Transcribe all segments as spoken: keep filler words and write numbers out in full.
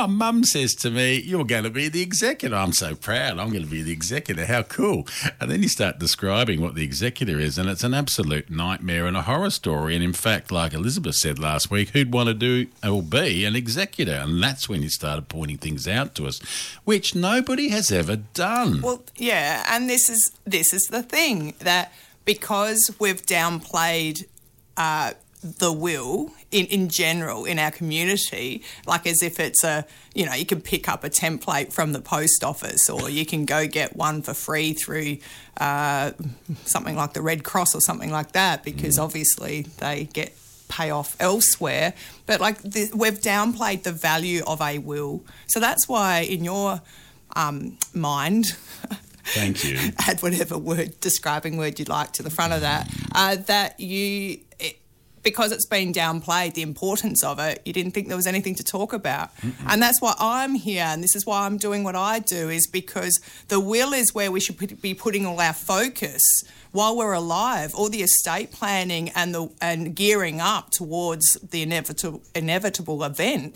oh, Mum says to me, you're going to be the executor. I'm so proud. I'm going to be the executor. How cool. And then you start describing what the executor is, and it's an absolute nightmare and a horror story. And in fact, like Elizabeth said last week, who'd want to do or be an executor? And that's when you started pointing things out to us, which nobody has ever done. Well, yeah, and this is this is the thing, that because we've downplayed uh, the will in, in general in our community, like as if it's a, you know, you can pick up a template from the post office, or you can go get one for free through uh, something like the Red Cross or something like that, because mm. obviously they get pay off elsewhere. But like the, we've downplayed the value of a will. So that's why in your um, mind... Thank you. Add whatever word, describing word you'd like to the front of that, uh, that you... It, because it's been downplayed, the importance of it, you didn't think there was anything to talk about. Mm-mm. And that's why I'm here, and this is why I'm doing what I do, is because the will is where we should put, be putting all our focus while we're alive, all the estate planning and the and gearing up towards the inevitable inevitable event.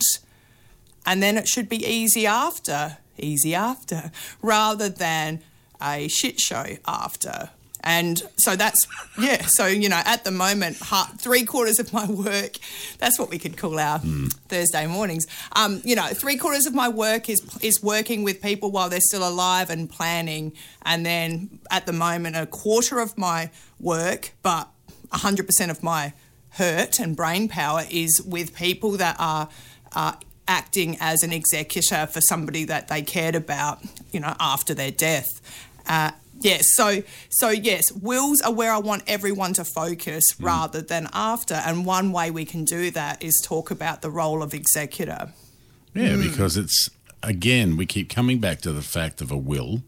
And then it should be easy after, easy after, rather than a shit show after. And so that's, yeah, so, you know, at the moment, three quarters of my work, that's what we could call our mm. Thursday mornings. Um, you know, three quarters of my work is is working with people while they're still alive and planning. And then at the moment, a quarter of my work, but one hundred percent of my hurt and brain power is with people that are uh, acting as an executor for somebody that they cared about, you know, after their death. Uh Yes, so so yes, wills are where I want everyone to focus mm. rather than after, and one way we can do that is talk about the role of executor. Yeah, mm. because it's, again, we keep coming back to the fact of a will,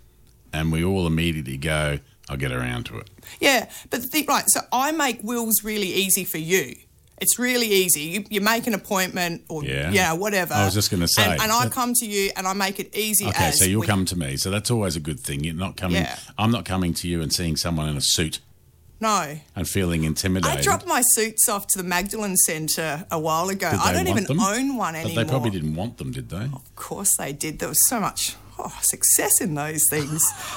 and we all immediately go, I'll get around to it. Yeah, but the thing, right, so I make wills really easy for you. It's really easy. You, you make an appointment or, yeah, yeah whatever. I was just going to say. And, and I come to you and I make it easy okay, as... so you'll we, come to me. So that's always a good thing. You're not coming... Yeah. I'm not coming to you and seeing someone in a suit. No. And feeling intimidated. I dropped my suits off to the Magdalene Centre a while ago. Did I they don't want even them? own one anymore. But they probably didn't want them, did they? Of course they did. There was so much... Oh, success in those things.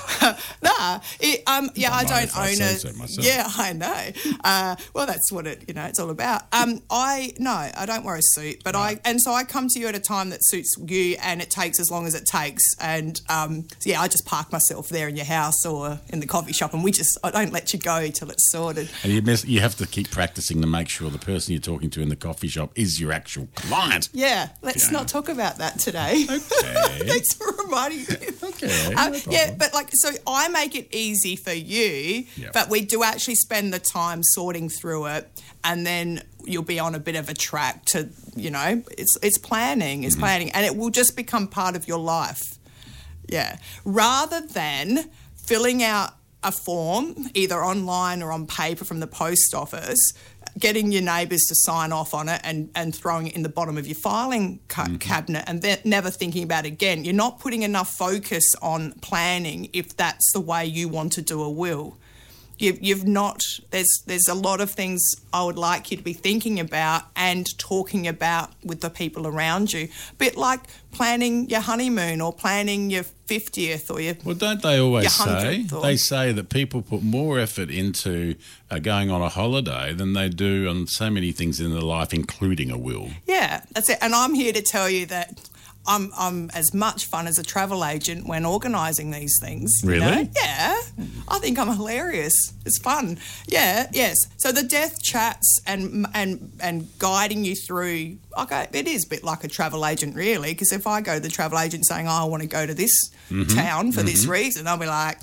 nah, it, um, yeah, I, I don't own it. So yeah, I know. Uh, well, that's what it, you know, it's all about. Um, I no, I don't wear a suit, but right. I and so I come to you at a time that suits you, and it takes as long as it takes. And um, yeah, I just park myself there in your house or in the coffee shop, and we just I don't let you go till it's sorted. And you miss, you have to keep practicing to make sure the person you're talking to in the coffee shop is your actual client. Yeah, let's yeah. not talk about that today. Okay. Thanks for reminding. Okay. Um, no yeah, but like, so I make it easy for you, yep. but we do actually spend the time sorting through it, and then you'll be on a bit of a track to, you know, it's it's planning, it's mm-hmm. planning, and it will just become part of your life. Yeah. Rather than filling out a form, either online or on paper from the post office, getting your neighbours to sign off on it and, and throwing it in the bottom of your filing ca- mm-hmm. cabinet and then never thinking about it again. You're not putting enough focus on planning if that's the way you want to do a will. You've, you've not, there's there's a lot of things I would like you to be thinking about and talking about with the people around you. A bit like planning your honeymoon or planning your fiftieth or your Well, don't they always say? Or, they say that people put more effort into uh, going on a holiday than they do on so many things in their life, including a will. Yeah, that's it. And I'm here to tell you that I'm I'm as much fun as a travel agent when organising these things. Really? You know? Yeah. I think I'm hilarious. It's fun. Yeah, yes. So the death chats and and and guiding you through, okay, it is a bit like a travel agent really, because if I go to the travel agent saying, oh, I want to go to this mm-hmm. town for mm-hmm. this reason, I'll be like,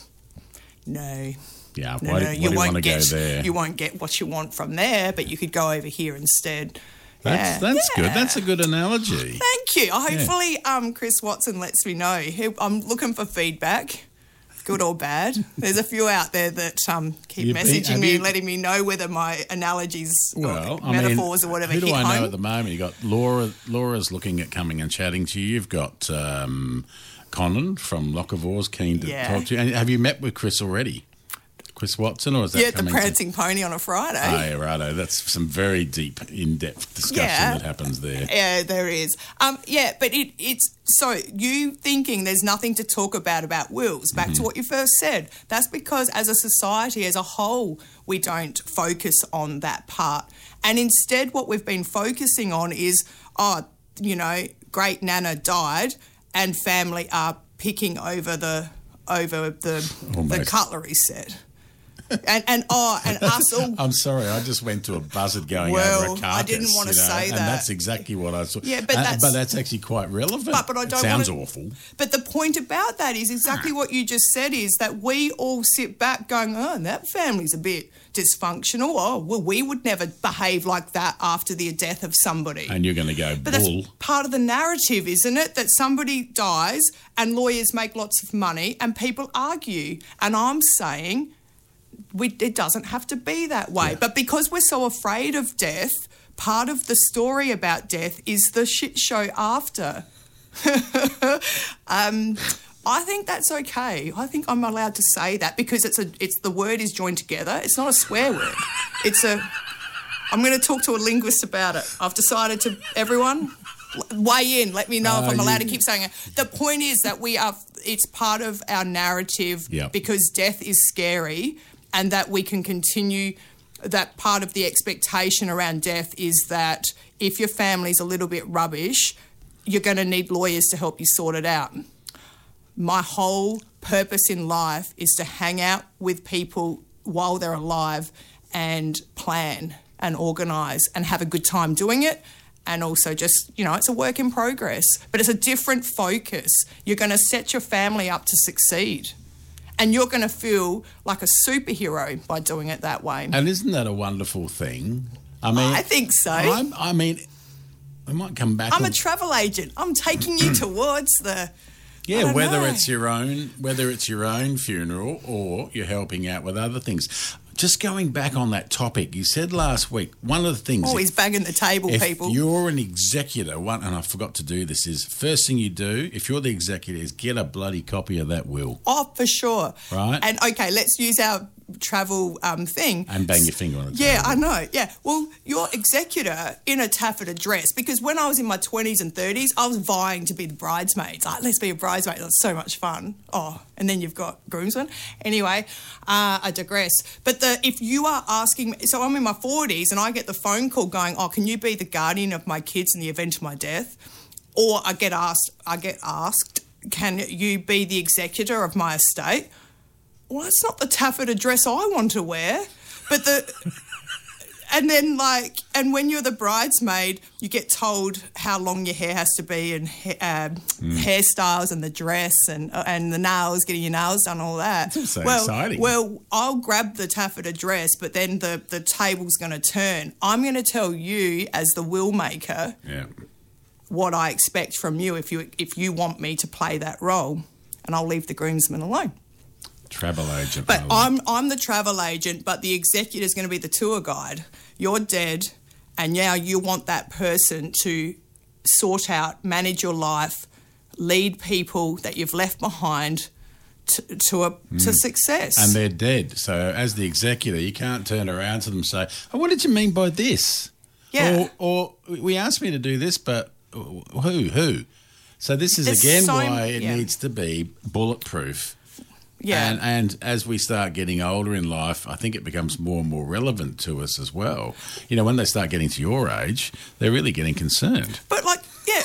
no. Yeah, no, why, no, do, why you do you won't want to get, go there? You won't get what you want from there, but you could go over here instead. That's yeah. that's yeah. good. That's a good analogy. Thank you. Hopefully, yeah. um, Chris Watson lets me know. I'm looking for feedback, good or bad. There's a few out there that um, keep You've messaging been, me you, and letting me know whether my analogies well, or metaphors mean, or whatever who hit do I home. know at the moment? You got Laura. Laura's looking at coming and chatting to you. You've got um, Conan from Lochinvar's keen to yeah. talk to you. And have you met with Chris already? Chris Watson, or is that Yeah, the coming Prancing Pony on a Friday. Oh, yeah, righto. That's some very deep, in-depth discussion Yeah. that happens there. Yeah, there is. Um, yeah, but it, it's so you thinking there's nothing to talk about about wills. Back Mm-hmm. to what you first said. That's because as a society, as a whole, we don't focus on that part. And instead, what we've been focusing on is, oh, you know, great Nana died, and family are picking over the over the the Almost. cutlery set. And, and oh, and us all. I'm sorry, I just went to a buzzard going Well, over a carcass. I didn't want to you know, say and that. that's exactly what I saw. Yeah, but Uh, that's- but that's actually quite relevant. But, but I It don't sounds wanna- awful. But the point about that is exactly what you just said, is that we all sit back going, oh, that family's a bit dysfunctional. Oh, well, we would never behave like that after the death of somebody. And you're going to go But bull. that's part of the narrative, isn't it? That somebody dies and lawyers make lots of money and people argue. And I'm saying we, it doesn't have to be that way. Yeah. But because we're so afraid of death, part of the story about death is the shit show after. um, I think that's okay. I think I'm allowed to say that because it's a it's the word is joined together. It's not a swear word. It's a I'm going to talk to a linguist about it. I've decided to everyone weigh in. Let me know if Uh, I'm allowed you- to keep saying it. The point is that we are. It's part of our narrative Yeah. because death is scary, and that we can continue. That part of the expectation around death is that if your family's a little bit rubbish, you're going to need lawyers to help you sort it out. My whole purpose in life is to hang out with people while they're alive and plan and organise and have a good time doing it. And also just, you know, it's a work in progress, but it's a different focus. You're going to set your family up to succeed. And you're going to feel like a superhero by doing it that way. And isn't that a wonderful thing? I mean, I think so. I'm, I mean, I might come back. I'm on- a travel agent. I'm taking you towards the... I Yeah, don't whether know. it's your own, whether it's your own funeral or you're helping out with other things. Just going back on that topic, you said last week one of the things. Oh, he's banging the table, if people. you're an executor, one, and I forgot to do this, is first thing you do if you're the executor is get a bloody copy of that will Oh, for sure. Right. And, okay, let's use our travel um, thing. and bang your finger on it. Yeah, I know. Yeah. Well, your executor in a taffeta dress, because when I was in my twenties and thirties, I was vying to be the bridesmaids. Like, let's be a bridesmaid. That's so much fun. Oh, and then you've got groomsmen. Anyway, uh, I digress. But the if you are asking me, so I'm in my forties and I get the phone call going, oh, can you be the guardian of my kids in the event of my death? Or I get asked, I get asked, can you be the executor of my estate? Well, it's not the taffeta dress I want to wear, but the... And then, like, and when you're the bridesmaid, you get told how long your hair has to be and ha- um, Mm. hairstyles and the dress and uh, and the nails, getting your nails done, all that. That's so well, exciting. Well, I'll grab the taffeta dress, but then the, the table's going to turn. I'm going to tell you, as the will maker, Yeah. what I expect from you if you if you want me to play that role, and I'll leave the groomsmen alone. Travel agent. But Mel. I'm I'm the travel agent, but the executor is going to be the tour guide. You're dead, and now you want that person to sort out, manage your life, lead people that you've left behind to to, a, to success. And they're dead. So as the executor, you can't turn around to them and say, oh, what did you mean by this? Yeah. Or, or we asked me to do this, but who? Who? So this is, There's again, so- why it yeah. needs to be bulletproof. yeah. And, and as we start getting older in life, I think it becomes more and more relevant to us as well. You know, when they start getting to your age, they're really getting concerned. But like, yeah,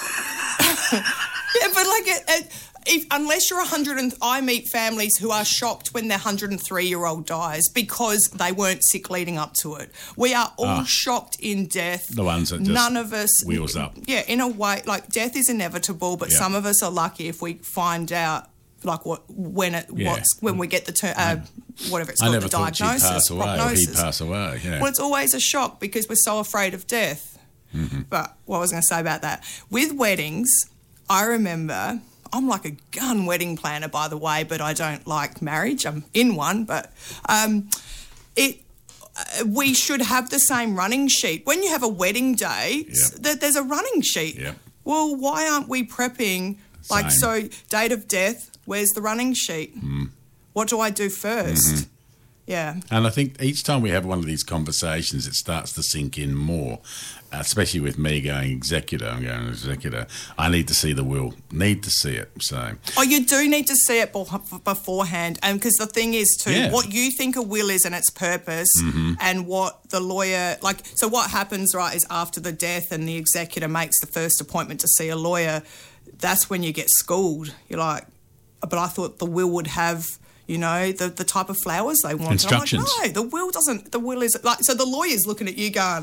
yeah, but like, it, it, if, unless you're one hundred, and I meet families who are shocked when their one hundred three year old dies because they weren't sick leading up to it. We are all Ah. shocked in death. The ones that just none of us wheels up. Yeah, in a way, like death is inevitable, but Yeah. some of us are lucky if we find out. Like what when it Yeah. what's when we get the ter- uh, whatever it's I called, never the thought she'd diagnosis, pass away or he'd prognosis. pass away. Yeah. Well, it's always a shock because we're so afraid of death. Mm-hmm. But what was I going to say about that? With weddings, I remember, I'm like a gun wedding planner, by the way, but I don't like marriage. I'm in one, but um, it. uh, We should have the same running sheet. When you have a wedding day, s- Yep. th- there's a running sheet. Yep. Well, why aren't we prepping, like, Same. so date of death, where's the running sheet? Mm. What do I do first? Mm-hmm. Yeah. And I think each time we have one of these conversations, it starts to sink in more, especially with me going executor. I'm going executor. I need to see the will, need to see it. So, oh, you do need to see it beforehand. And because the thing is, too, Yeah. what you think a will is and its purpose, Mm-hmm. and what the lawyer, like, so what happens, right, is after the death and the executor makes the first appointment to see a lawyer, that's when you get schooled. You're like, but I thought the will would have, you know, the, the type of flowers they want. Instructions. I'm like, no, the will doesn't. The will is like, so the lawyer's looking at you going,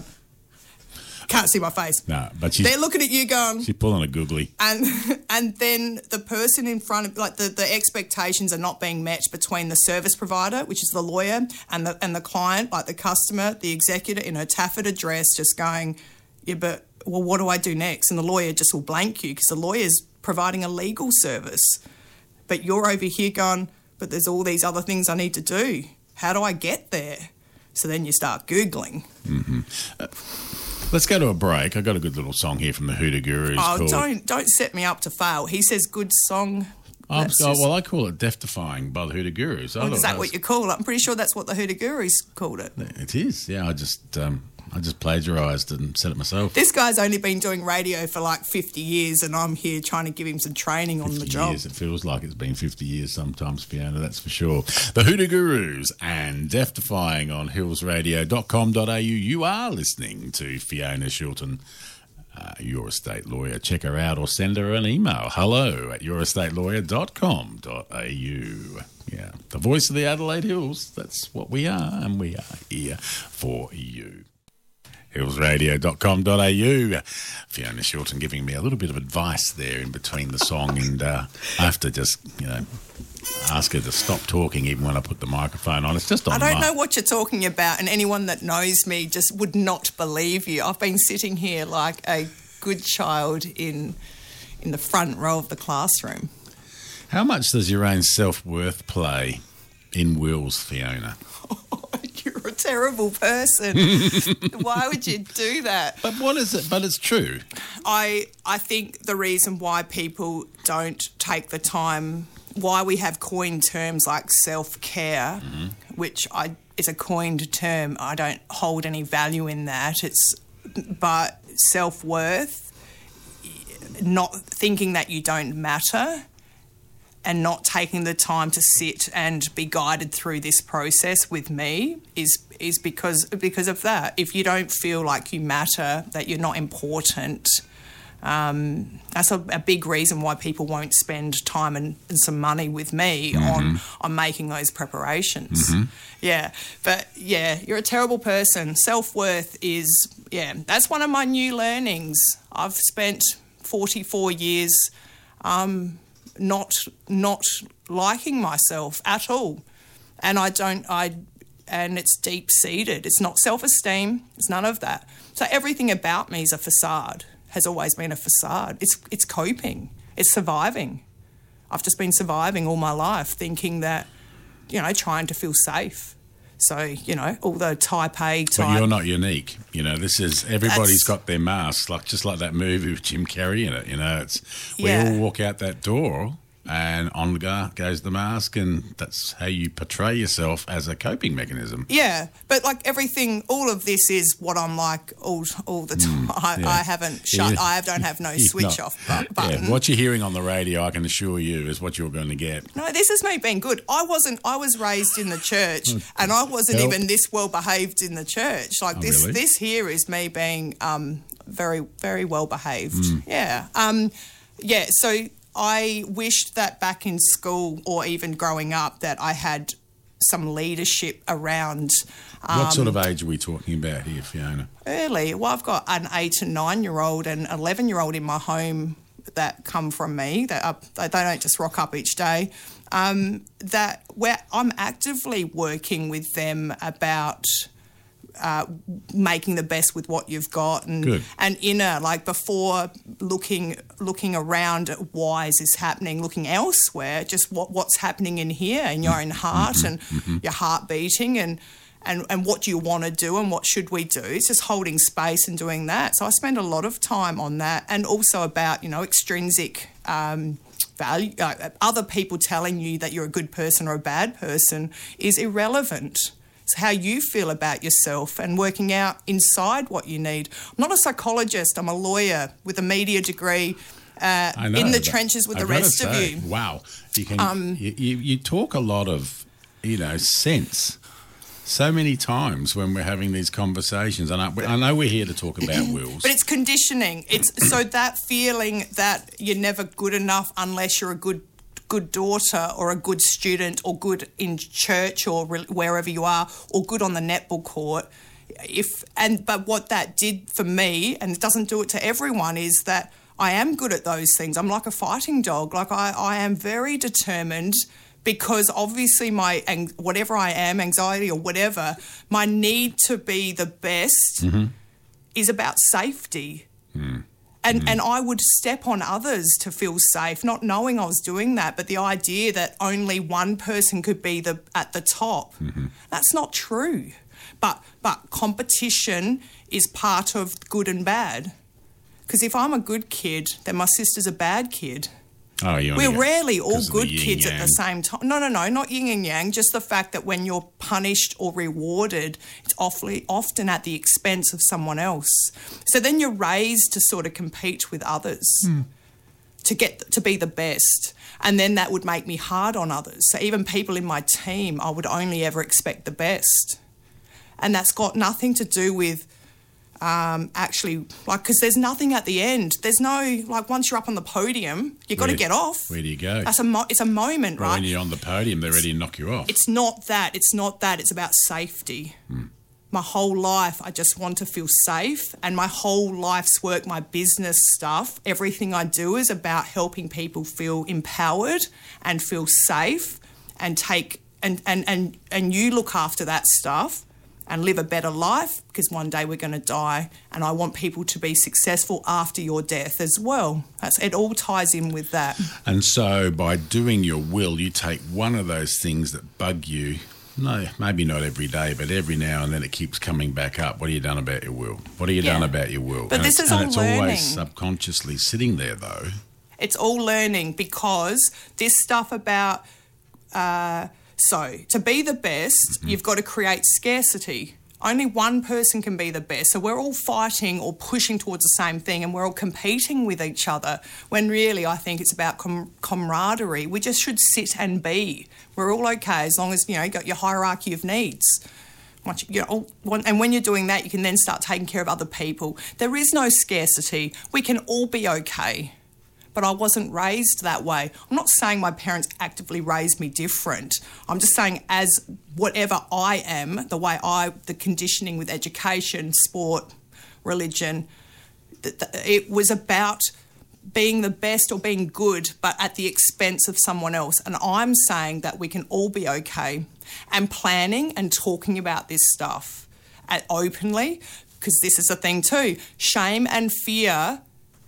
can't see my face. no, but she's, They're looking at you going, she's pulling a googly. and and then the person in front of, like, the, the expectations are not being met between the service provider, which is the lawyer, and the and the client, like the customer, the executor in her taffeta dress, just going, yeah, but well, what do I do next? And the lawyer just will blank you because the lawyer's providing a legal service, but you're over here going, but there's all these other things I need to do. How do I get there? So then you start Googling. Mm-hmm. Uh, let's go to a break. I got a good little song here from the Hoodoo Gurus. Oh, called, don't don't set me up to fail. He says good song. Oh, That's oh, just- well, I call it Death Defying by the Hoodoo Gurus. I Well, thought is that was- what you call it? I'm pretty sure that's what the Hoodoo Gurus called it. It is, yeah. I just, um, I just plagiarised and said it myself. This guy's only been doing radio for like fifty years, and I'm here trying to give him some training on the fifty job. years. It feels like it's been fifty years sometimes, Fiona, that's for sure. The Hoodoo Gurus and Death Defying on hills radio dot com dot a u. You are listening to Fiona Shilton, uh, your estate lawyer. Check her out or send her an email. Hello at your estate lawyer dot com dot a u. Yeah, the voice of the Adelaide Hills. That's what we are, and we are here for you. hills radio dot com dot a u. Fiona Shilton giving me a little bit of advice there in between the song, and uh, I have to just, you know, ask her to stop talking even when I put the microphone on. It's just on I don't my... know what you're talking about, and anyone that knows me just would not believe you. I've been sitting here like a good child in in the front row of the classroom. How much does your own self-worth play in wills, Fiona? You're a terrible person. Why would you do that? But what is it? But it's true. I I think the reason why people don't take the time, why we have coined terms like self-care, Mm-hmm. which I is a coined term. I don't hold any value in that. It's but self-worth, not thinking that you don't matter, and not taking the time to sit and be guided through this process with me is is because because of that. If you don't feel like you matter, that you're not important, um, that's a, a big reason why people won't spend time and, and some money with me Mm-hmm. on on making those preparations. Mm-hmm. Yeah, but yeah, you're a terrible person. Self-worth is, yeah, that's one of my new learnings. I've spent forty-four years um, not not liking myself at all, and I don't I and it's deep seated. It's not self-esteem. It's none of that. So everything about me is a facade. Has always been a facade. It's it's coping. It's surviving. I've just been surviving all my life, thinking that, you know, trying to feel safe. So, you know, all the type A type. But you're not unique. You know, this is, everybody's That's- got their masks, like just like that movie with Jim Carrey in it. You know, it's we Yeah. all walk out that door and on go- goes the mask, and that's how you portray yourself as a coping mechanism. Yeah, but like everything, all of this is what I'm like all all the time. I, yeah. I haven't shut. Yeah. I don't have no You're switch not- off bu- button. Yeah, what you're hearing on the radio, I can assure you, is what you're going to get. No, this is me being good. I wasn't. I was raised in the church, and I wasn't Help. even this well behaved in the church. Like Oh, this. really? This here is me being um, very, very well behaved. Mm. Yeah. Um, yeah. So I wished that back in school or even growing up that I had some leadership around. Um, What sort of age are we talking about here, Fiona? Early. Well, I've got an eight and nine year old and eleven year old in my home that come from me. That are, they don't just rock up each day. Um, that where I'm actively working with them about uh, making the best with what you've got, and Good. and inner, like before looking looking around at why is this happening, looking elsewhere, just what what's happening in here in your own heart and your heart beating and. And, and what do you want to do and what should we do? It's just holding space and doing that. So I spend a lot of time on that, and also about, you know, extrinsic um, value, uh, other people telling you that you're a good person or a bad person is irrelevant. It's how you feel about yourself and working out inside what you need. I'm not a psychologist. I'm a lawyer with a media degree. Uh, I know, in the trenches with I've the rest say, of you. Wow, you can Um, you, you, you talk a lot of, you know, sense. So many times when we're having these conversations, and I, I know we're here to talk about wills, but it's conditioning. It's so that feeling that you're never good enough unless you're a good good daughter or a good student or good in church or re- wherever you are or good on the netball court. If and but what that did for me, and it doesn't do it to everyone, is that I am good at those things. I'm like a fighting dog. Like I, I am very determined because obviously my, whatever I am, anxiety or whatever, my need to be the best mm-hmm. is about safety. Mm. And mm. and I would step on others to feel safe, not knowing I was doing that, but the idea that only one person could be the at the top, mm-hmm. that's not true. But but competition is part of good and bad. Because if I'm a good kid, then my sister's a bad kid. Oh, you We're rarely all good kids yang. at the same time. No, no, no, not yin and yang. Just the fact that when you're punished or rewarded, it's awfully, often at the expense of someone else. So then you're raised to sort of compete with others mm. to get to be the best. And then that would make me hard on others. So even people in my team, I would only ever expect the best. And that's got nothing to do with Um, actually, like, because there's nothing at the end. There's no, like, once you're up on the podium, you've got to get off. Where do you go? That's a mo- it's a moment, well, right? When you're on the podium, they're ready to knock you off. It's not that. It's not that. It's about safety. Hmm. My whole life, I just want to feel safe, and my whole life's work, my business stuff, everything I do is about helping people feel empowered and feel safe and take, and, and, and, and you look after that stuff and live a better life, because one day we're going to die, and I want people to be successful after your death as well. That's, it all ties in with that. And so by doing your will, you take one of those things that bug you, no, maybe not every day, but every now and then it keeps coming back up. What have you done about your will? What have you yeah. done about your will? But and this is and all it's learning. always subconsciously sitting there, though. It's all learning, because this stuff about... Uh, So, to be the best, mm-hmm. you've got to create scarcity. Only one person can be the best. So we're all fighting or pushing towards the same thing, and we're all competing with each other, when really I think it's about com- camaraderie. We just should sit and be. We're all okay as long as, you know, you've got your hierarchy of needs. Once you, you know, and when you're doing that, you can then start taking care of other people. There is no scarcity. We can all be okay. But I wasn't raised that way. I'm not saying my parents actively raised me different. I'm just saying, as whatever I am, the way I, the conditioning with education, sport, religion, th- th- it was about being the best or being good, but at the expense of someone else. And I'm saying that we can all be okay, and planning and talking about this stuff at, openly, because this is a thing too. Shame and fear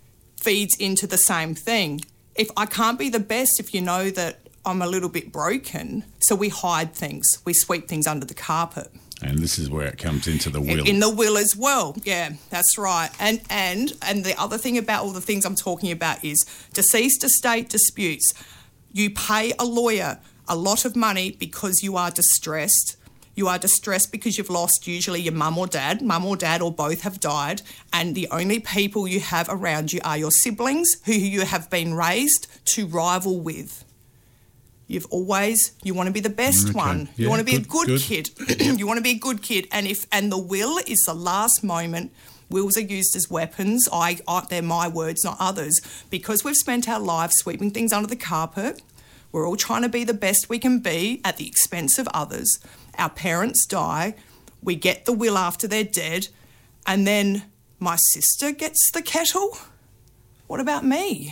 feeds into the same thing. If I can't be the best if you know that I'm a little bit broken, so we hide things, we sweep things under the carpet. And this is where it comes into the will. In the will as well, yeah, that's right. And and and the other thing about all the things I'm talking about is deceased estate disputes. You pay a lawyer a lot of money because you are distressed. You are distressed because you've lost usually your mum or dad. Mum or dad or both have died, and the only people you have around you are your siblings, who you have been raised to rival with. You've always, you want to be the best okay. one. You yeah, want to be good, a good, good. kid. You want to be a good kid. And if and the will is the last moment. Wills are used as weapons. I, I they're my words, not others. Because we've spent our lives sweeping things under the carpet. We're all trying to be the best we can be at the expense of others. Our parents die, we get the will after they're dead, and then my sister gets the kettle? What about me?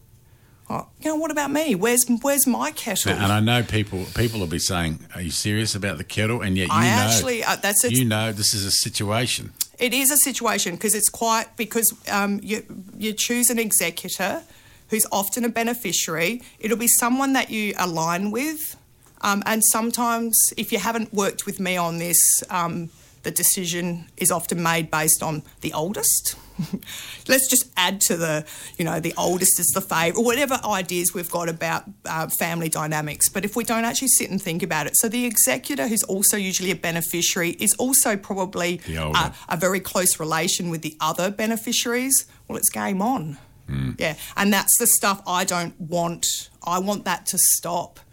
Oh, you know, what about me? Where's where's my kettle? And I know people people will be saying, "Are you serious about the kettle?" And yet you I know, actually, uh, that's a, you know, this is a situation. It is a situation because it's quite because um, you you choose an executor who's often a beneficiary. It'll be someone that you align with. Um, and sometimes, if you haven't worked with me on this, um, the decision is often made based on the oldest. Let's just add to the, you know, the oldest is the favourite, or whatever ideas we've got about uh, family dynamics. But if we don't actually sit and think about it, so the executor, who's also usually a beneficiary, is also probably uh, a very close relation with the other beneficiaries. Well, it's game on. Mm. Yeah, and that's the stuff I don't want. I want that to stop.